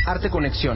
Arte Conexión.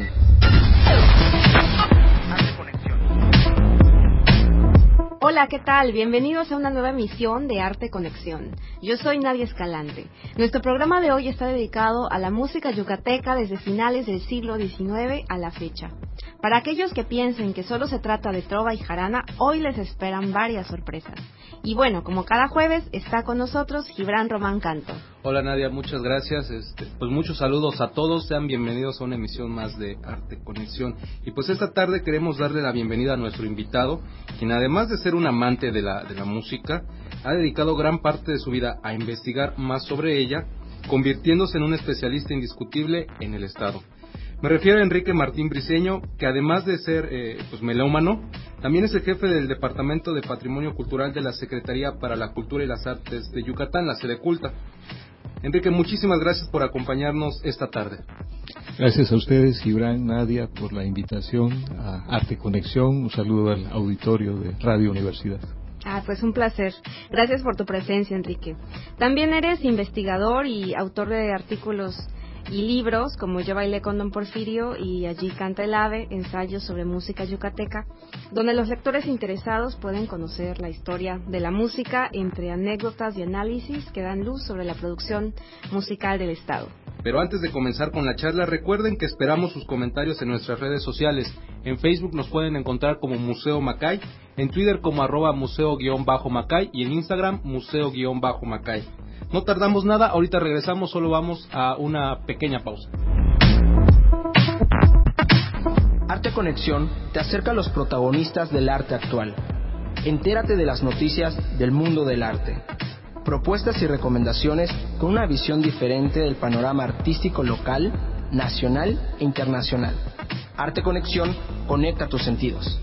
Hola, ¿qué tal? Bienvenidos a una nueva emisión de Arte Conexión. Yo soy Nadia Escalante. Nuestro programa de hoy está dedicado a la música yucateca desde finales del siglo XIX a la fecha. Para aquellos que piensen que solo se trata de trova y jarana, hoy les esperan varias sorpresas. Y bueno, como cada jueves, está con nosotros Gibran Román Canto. Hola Nadia, muchas gracias. Pues muchos saludos a todos, sean bienvenidos a una emisión más de Arte Conexión. Y pues esta tarde queremos darle la bienvenida a nuestro invitado, quien además de ser un amante de la música, ha dedicado gran parte de su vida a investigar más sobre ella, convirtiéndose en un especialista indiscutible en el estado. Me refiero a Enrique Martín Briceño, que además de ser melómano, también es el jefe del Departamento de Patrimonio Cultural de la Secretaría para la Cultura y las Artes de Yucatán, la Sedeculta. Enrique, muchísimas gracias por acompañarnos esta tarde. Gracias a ustedes, Gibran, Nadia, por la invitación a Arte Conexión. Un saludo al auditorio de Radio Universidad. Pues un placer. Gracias por tu presencia, Enrique. También eres investigador y autor de artículos y libros como Yo bailé con Don Porfirio y Allí canta el ave, ensayos sobre música yucateca, donde los lectores interesados pueden conocer la historia de la música entre anécdotas y análisis que dan luz sobre la producción musical del estado. Pero antes de comenzar con la charla, recuerden que esperamos sus comentarios en nuestras redes sociales. En Facebook nos pueden encontrar como Museo Macay, en Twitter como @museo_macay y en Instagram museo_macay. No tardamos nada, ahorita regresamos, solo vamos a una pequeña pausa. Arte Conexión te acerca a los protagonistas del arte actual. Entérate de las noticias del mundo del arte. Propuestas y recomendaciones con una visión diferente del panorama artístico local, nacional e internacional. Arte Conexión conecta tus sentidos.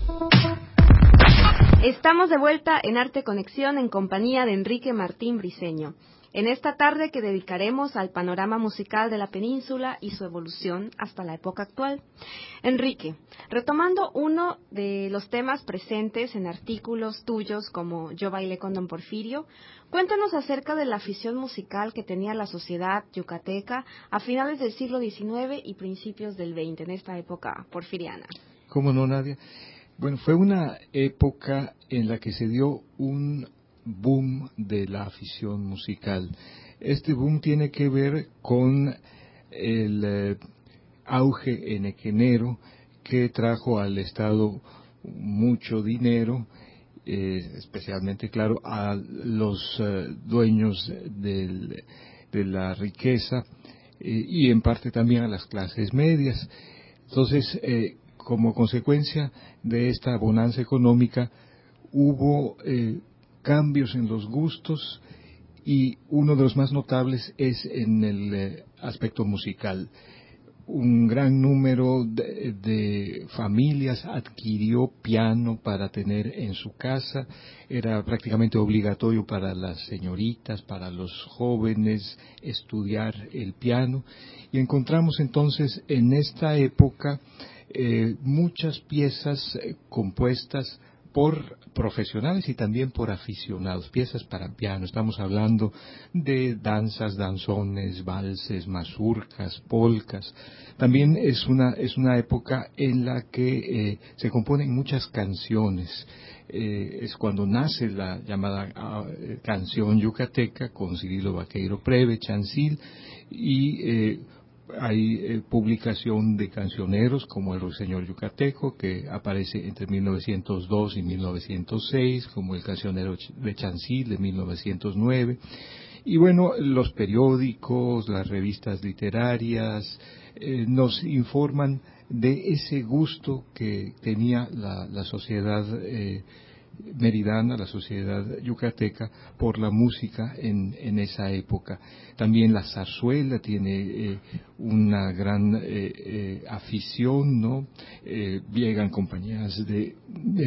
Estamos de vuelta en Arte Conexión en compañía de Enrique Martín Briceño. En esta tarde que dedicaremos al panorama musical de la península y su evolución hasta la época actual. Enrique, retomando uno de los temas presentes en artículos tuyos como Yo bailé con Don Porfirio, cuéntanos acerca de la afición musical que tenía la sociedad yucateca a finales del siglo XIX y principios del XX, en esta época porfiriana. ¿Cómo no, Nadia? Bueno, fue una época en la que se dio un boom de la afición musical. Este boom tiene que ver con el auge enequenero que trajo al Estado mucho dinero, especialmente, claro, a los dueños de la riqueza y en parte también a las clases medias. Entonces, como consecuencia de esta bonanza económica, hubo cambios en los gustos y uno de los más notables es en el aspecto musical. Un gran número de familias adquirió piano para tener en su casa. Era prácticamente obligatorio para las señoritas, para los jóvenes, estudiar el piano. Y encontramos entonces en esta época muchas piezas compuestas por profesionales y también por aficionados, piezas para piano. Estamos hablando de danzas, danzones, valses, mazurcas, polcas. También es una época en la que se componen muchas canciones. Es cuando nace la llamada canción yucateca con Cirilo Vaqueiro Preve, Chancil, y hay publicación de cancioneros como el Ruiseñor Yucateco, que aparece entre 1902 y 1906, como el Cancionero de Chancil de 1909. Y bueno, los periódicos, las revistas literarias nos informan de ese gusto que tenía la sociedad meridana, la sociedad yucateca, por la música en esa época. También la zarzuela tiene una gran afición, ¿no? Llegan compañías de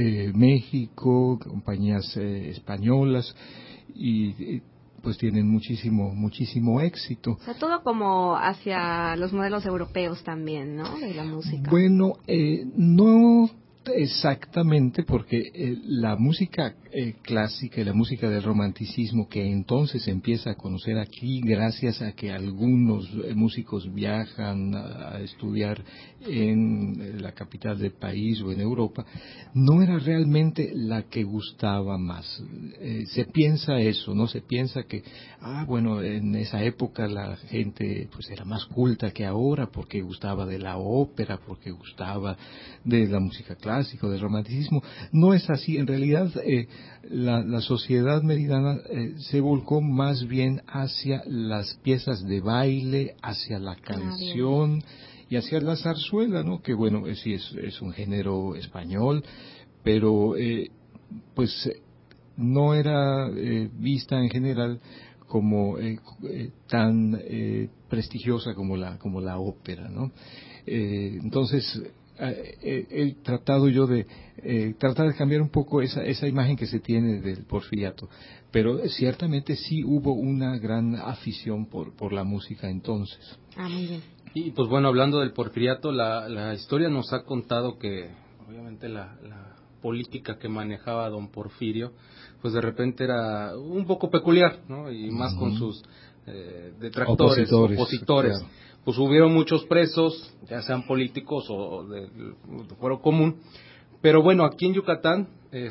México, compañías españolas, y pues tienen muchísimo éxito. O sea, todo como hacia los modelos europeos también, ¿no? De la música. Bueno, no exactamente, porque la música clásica y la música del romanticismo que entonces se empieza a conocer aquí gracias a que algunos músicos viajan a estudiar en la capital del país o en Europa, no era realmente la que gustaba más. Se piensa eso, ¿no? Se piensa que, bueno, en esa época la gente pues era más culta que ahora porque gustaba de la ópera, porque gustaba de la música clásica, del romanticismo. No es así. En realidad, la sociedad meridana se volcó más bien hacia las piezas de baile, hacia la canción y hacia la zarzuela, ¿no? Que bueno, sí es un género español, pero pues no era vista en general como tan prestigiosa como la ópera, ¿no? Entonces he tratado yo de tratar de cambiar un poco esa imagen que se tiene del Porfiriato, pero ciertamente sí hubo una gran afición por la música entonces. Muy bien. Y pues bueno, hablando del Porfiriato, la historia nos ha contado que obviamente la política que manejaba don Porfirio pues de repente era un poco peculiar, ¿no? Y más con sus detractores, opositores. Claro. Pues hubieron muchos presos, ya sean políticos o de fuero común. Pero bueno, aquí en Yucatán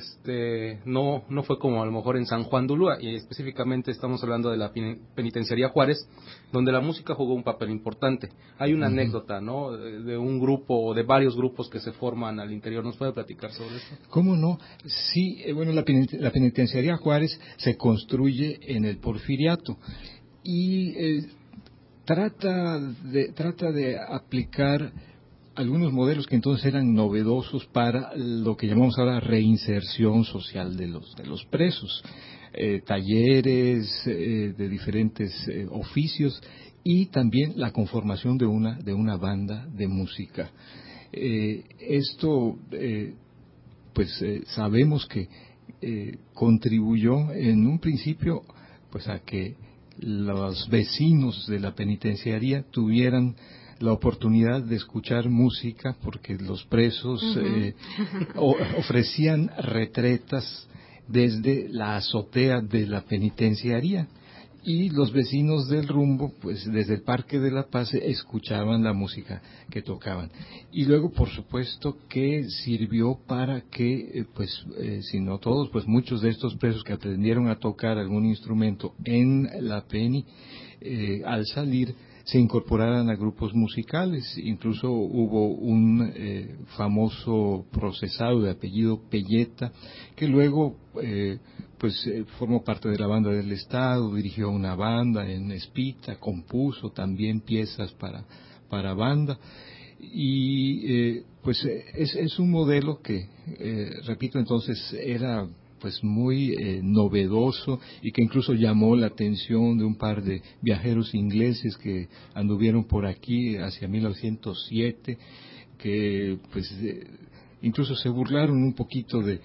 no fue como a lo mejor en San Juan de Ulúa, y específicamente estamos hablando de la penitenciaría Juárez, donde la música jugó un papel importante. Hay una anécdota, ¿no?, de un grupo o de varios grupos que se forman al interior. ¿Nos puede platicar sobre esto? ¿Cómo no? Sí, bueno, la penitenciaría Juárez se construye en el Porfiriato y trata de aplicar algunos modelos que entonces eran novedosos para lo que llamamos ahora reinserción social de los presos, talleres de diferentes oficios y también la conformación de una banda de música. Esto sabemos que contribuyó en un principio pues a que los vecinos de la penitenciaría tuvieran la oportunidad de escuchar música, porque los presos ofrecían retretas desde la azotea de la penitenciaría, y los vecinos del rumbo, pues desde el Parque de la Paz escuchaban la música que tocaban. Y luego, por supuesto, que sirvió para que, si no todos, pues muchos de estos presos que aprendieron a tocar algún instrumento en la PENI, al salir se incorporaran a grupos musicales. Incluso hubo un famoso procesado de apellido Pelleta, que luego formó parte de la banda del Estado, dirigió una banda en Espita, compuso también piezas para banda, y es un modelo que, repito, entonces era pues muy novedoso, y que incluso llamó la atención de un par de viajeros ingleses que anduvieron por aquí hacia 1907, que incluso se burlaron un poquito de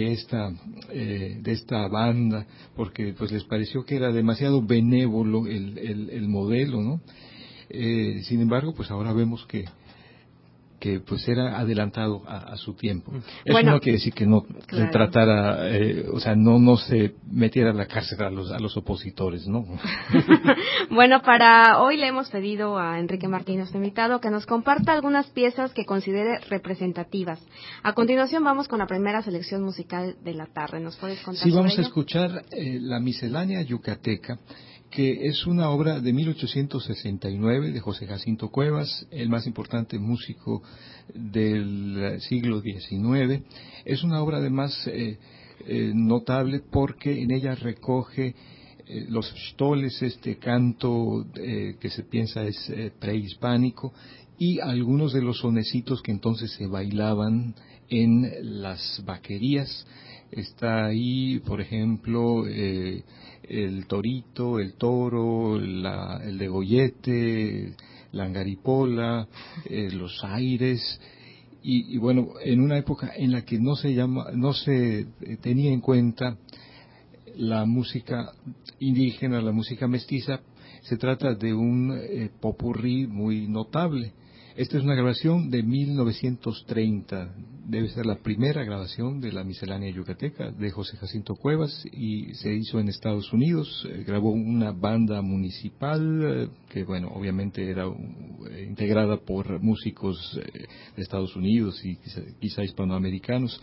esta banda, porque pues les pareció que era demasiado benévolo el modelo, ¿no? Sin embargo, pues ahora vemos que pues era adelantado a su tiempo. Eso no quiere decir que no se tratara, no se metiera a la cárcel a los opositores, ¿no? Bueno, para hoy le hemos pedido a Enrique Martín, nuestro invitado, que nos comparta algunas piezas que considere representativas. A continuación vamos con la primera selección musical de la tarde. ¿Nos puedes contar sobre ella? Sí, vamos a escuchar la Miscelánea Yucateca, que es una obra de 1869 de José Jacinto Cuevas, el más importante músico del siglo XIX. Es una obra además notable porque en ella recoge los xtoles, este canto que se piensa es prehispánico, y algunos de los sonecitos que entonces se bailaban en las vaquerías. Está ahí, por ejemplo, el torito, el toro, el degollete, la angaripola, los aires, y bueno, en una época en la que no se tenía en cuenta la música indígena, la música mestiza, se trata de un popurrí muy notable. Esta es una grabación de 1930, debe ser la primera grabación de la miscelánea yucateca de José Jacinto Cuevas y se hizo en Estados Unidos. Grabó una banda municipal que, bueno, obviamente era integrada por músicos de Estados Unidos y quizá hispanoamericanos.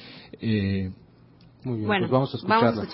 Muy bien, bueno, pues vamos a escucharla.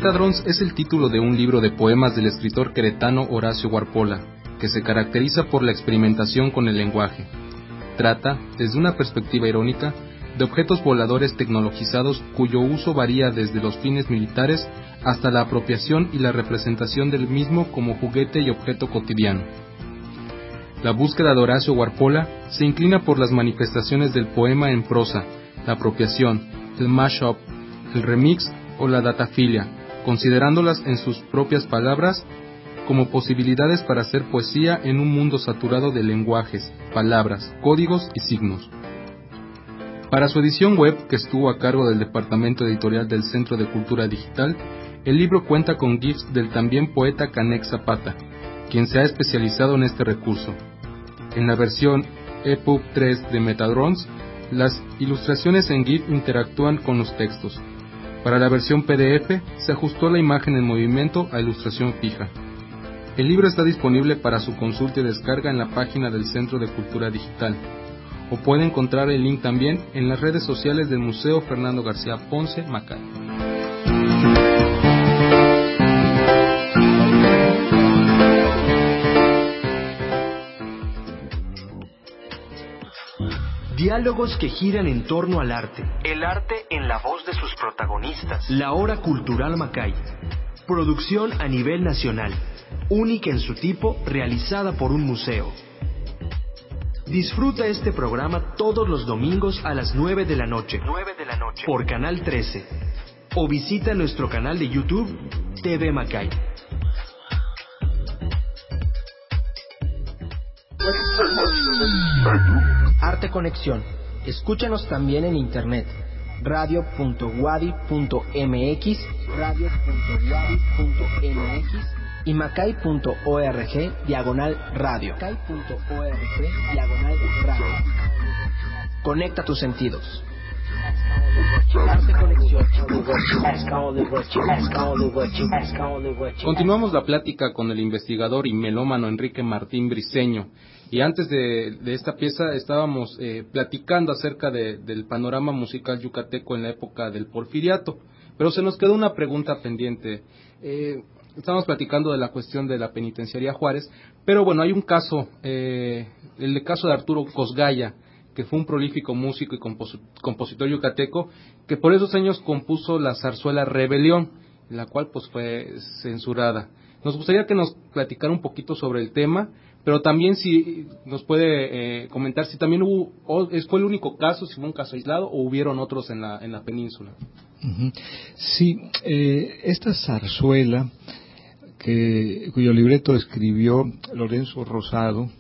Metadrons es el título de un libro de poemas del escritor queretano Horacio Guarpola, que se caracteriza por la experimentación con el lenguaje. Trata, desde una perspectiva irónica, de objetos voladores tecnologizados cuyo uso varía desde los fines militares hasta la apropiación y la representación del mismo como juguete y objeto cotidiano. La búsqueda de Horacio Guarpola se inclina por las manifestaciones del poema en prosa, la apropiación, el mashup, el remix o la datafilia, considerándolas en sus propias palabras como posibilidades para hacer poesía en un mundo saturado de lenguajes, palabras, códigos y signos. Para su edición web, que estuvo a cargo del departamento editorial del Centro de Cultura Digital, el libro cuenta con GIFs del también poeta Canek Zapata, quien se ha especializado en este recurso. En la versión EPUB 3 de Metadrons, las ilustraciones en GIF interactúan con los textos. Para la versión PDF, se ajustó la imagen en movimiento a ilustración fija. El libro está disponible para su consulta y descarga en la página del Centro de Cultura Digital, o puede encontrar el link también en las redes sociales del Museo Fernando García Ponce, Macay. Diálogos que giran en torno al arte. El arte en la voz de sus protagonistas. La Hora Cultural Macay. Producción a nivel nacional. Única en su tipo, realizada por un museo. Disfruta este programa todos los domingos a las 9 de la noche. Por Canal 13. O visita nuestro canal de YouTube, TV Macay. Arte Conexión. Escúchanos también en internet. radio.wadi.mx, y macay.org/radio. Conecta tus sentidos. Arte Conexión. Continuamos la plática con el investigador y melómano Enrique Martín Briceño. Y antes de esta pieza estábamos platicando acerca del panorama musical yucateco en la época del Porfiriato. Pero se nos quedó una pregunta pendiente. Estamos platicando de la cuestión de la penitenciaría Juárez, pero bueno, hay un caso, el caso de Arturo Cosgaya, que fue un prolífico músico y compositor yucateco, que por esos años compuso la zarzuela Rebelión, la cual pues fue censurada. Nos gustaría que nos platicara un poquito sobre el tema, pero también si nos puede comentar si también fue el único caso, si fue un caso aislado o hubieron otros en la península. Uh-huh. Sí, esta zarzuela cuyo libreto escribió Lorenzo Rosado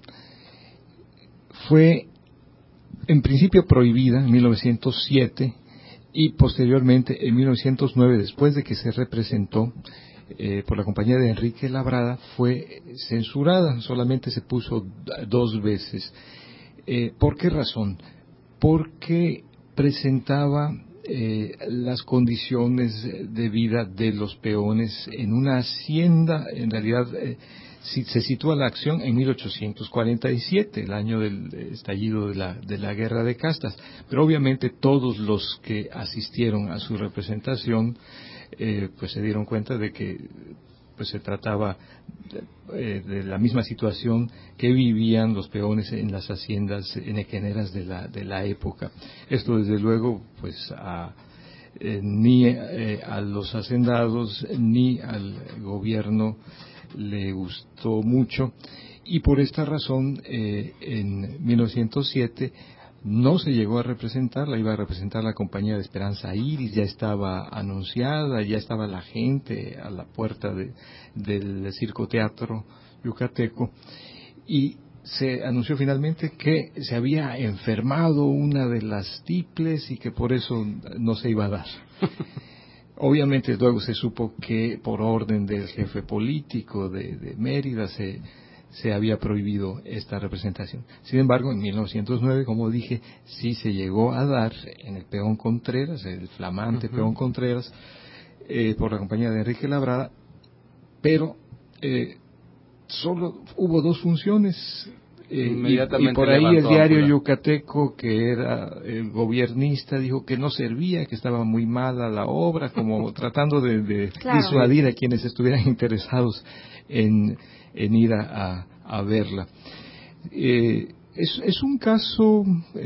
fue en principio prohibida en 1907 y posteriormente en 1909, después de que se representó por la compañía de Enrique Labrada, fue censurada, solamente se puso 2 veces. ¿Por qué razón? Porque presentaba las condiciones de vida de los peones en una hacienda. En realidad se sitúa la acción en 1847, el año del estallido de la guerra de castas, pero obviamente todos los que asistieron a su representación pues se dieron cuenta de que pues se trataba de la misma situación que vivían los peones en las haciendas enequeneras de la época. Esto desde luego pues ni a los hacendados ni al gobierno le gustó mucho, y por esta razón en 1907 no se llegó a representar, la iba a representar la compañía de Esperanza Iris, ya estaba anunciada, ya estaba la gente a la puerta del circoteatro yucateco, y se anunció finalmente que se había enfermado una de las tiples y que por eso no se iba a dar. Obviamente luego se supo que por orden del jefe político de Mérida se había prohibido esta representación. Sin embargo, en 1909, como dije, sí se llegó a dar en el Peón Contreras, el flamante Peón Contreras, por la compañía de Enrique Labrada, pero solo hubo 2 funciones inmediatamente y por ahí el levantó diario ambulancia. yucateco, que era el gobernista, dijo que no servía, que estaba muy mala la obra, como tratando de Claro. disuadir a quienes estuvieran interesados en ir a verla. Es un caso,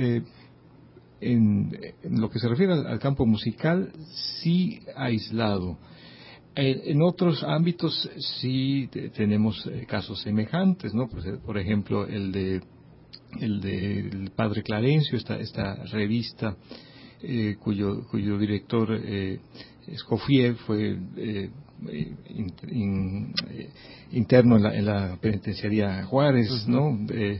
en lo que se refiere al campo musical, sí aislado. En otros ámbitos sí tenemos casos semejantes, ¿no? Pues, por ejemplo, el de Padre Clarencio, esta revista cuyo director Escoffier fue interno en la penitenciaría Juárez, ¿no?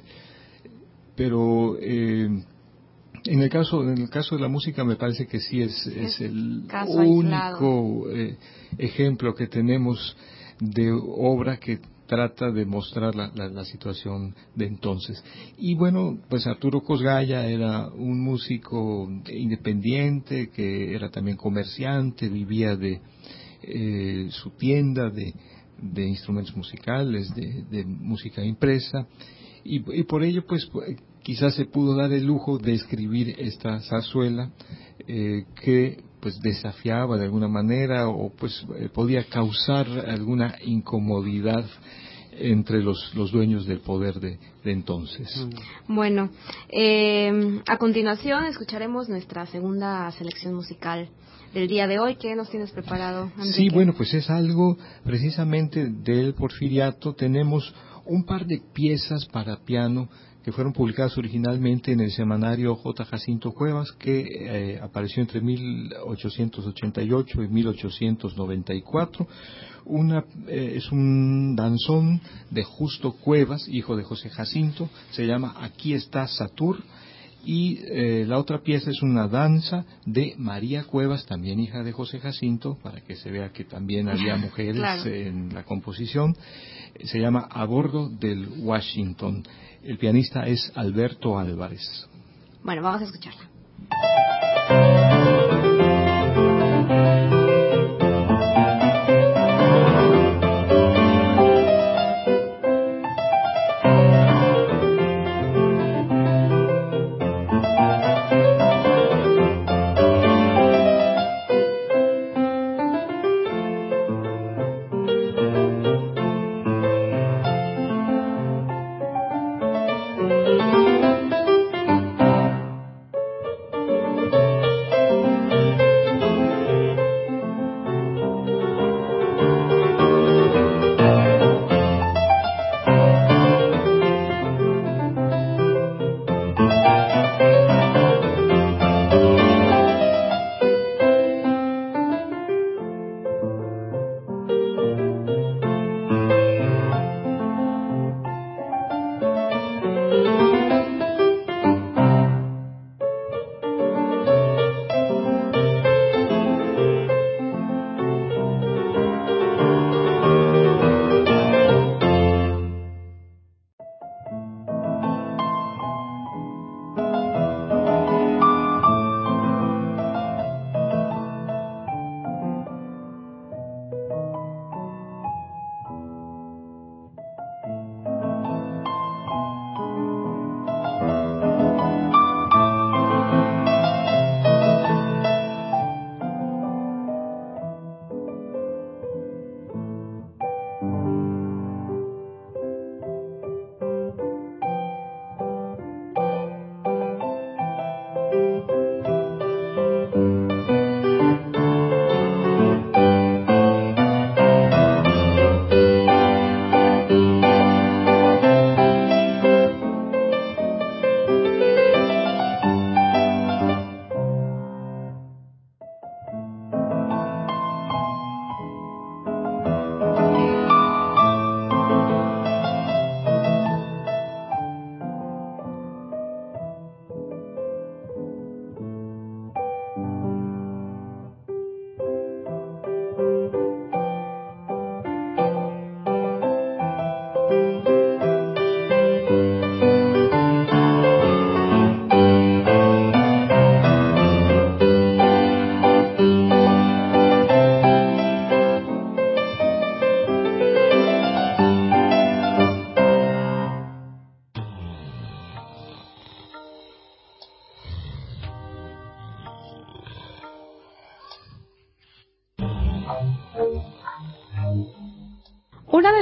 Pero en el caso de la música me parece que sí es el caso único ejemplo que tenemos de obra que trata de mostrar la situación de entonces. Y bueno, pues Arturo Cosgaya era un músico independiente, que era también comerciante, vivía de su tienda de instrumentos musicales, de música impresa, y por ello pues quizás se pudo dar el lujo de escribir esta zarzuela que pues desafiaba de alguna manera, o pues podía causar alguna incomodidad entre los dueños del poder de entonces. Bueno, a continuación escucharemos nuestra segunda selección musical del día de hoy. ¿Qué nos tienes preparado, Enrique? Sí, bueno, pues es algo precisamente del Porfiriato. Tenemos un par de piezas para piano que fueron publicadas originalmente en el semanario J. Jacinto Cuevas, que apareció entre 1888 y 1894. Es un danzón de Justo Cuevas, hijo de José Jacinto, se llama Aquí está Satur, y la otra pieza es una danza de María Cuevas, también hija de José Jacinto, para que se vea que también había mujeres claro. en la composición. Se llama A bordo del Washington. El pianista es Alberto Álvarez. Bueno, vamos a escucharla.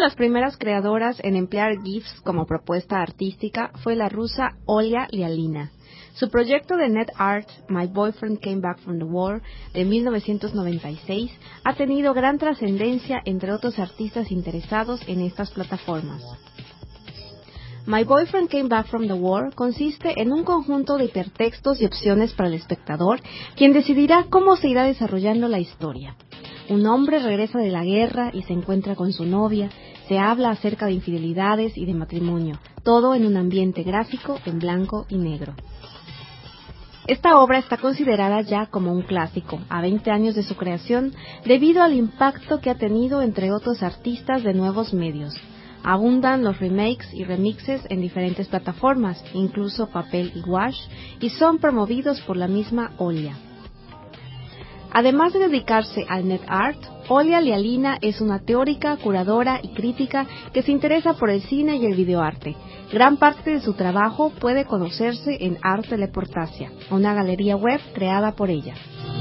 las primeras creadoras en emplear GIFs como propuesta artística fue la rusa Olia Lialina. Su proyecto de net art, My Boyfriend Came Back from the War, de 1996, ha tenido gran trascendencia entre otros artistas interesados en estas plataformas. My Boyfriend Came Back from the War consiste en un conjunto de hipertextos y opciones para el espectador, quien decidirá cómo se irá desarrollando la historia. Un hombre regresa de la guerra y se encuentra con su novia, se habla acerca de infidelidades y de matrimonio, todo en un ambiente gráfico en blanco y negro. Esta obra está considerada ya como un clásico, a 20 años de su creación, debido al impacto que ha tenido entre otros artistas de nuevos medios. Abundan los remakes y remixes en diferentes plataformas, incluso papel y wash, y son promovidos por la misma Olia. Además de dedicarse al net art, Olia Lialina es una teórica, curadora y crítica que se interesa por el cine y el videoarte. Gran parte de su trabajo puede conocerse en Arte Leportasia, una galería web creada por ella.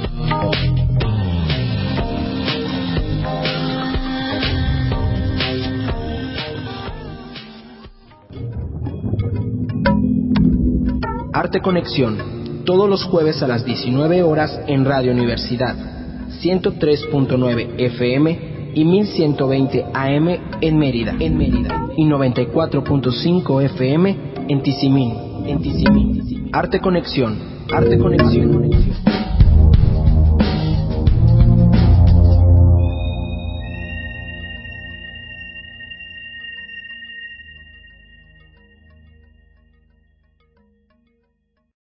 Arte Conexión, todos los jueves a las 19 horas en Radio Universidad, 103.9 FM y 1120 AM en Mérida, y 94.5 FM en Tizimín. Arte Conexión.